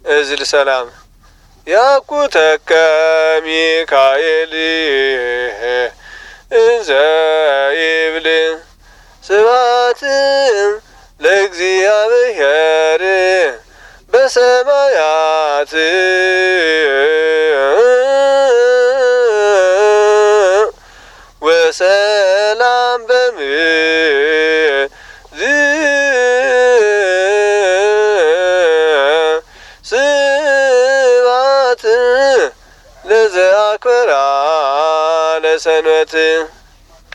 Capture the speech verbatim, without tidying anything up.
እዝል ሰላም ያኩተከ ሚካኤል እንዘ ይብል ስብሐት ለእግዚአብሔር በሰማያት ወሰላም በምድር ስብሐት ለዘአክበራ ለሰንበት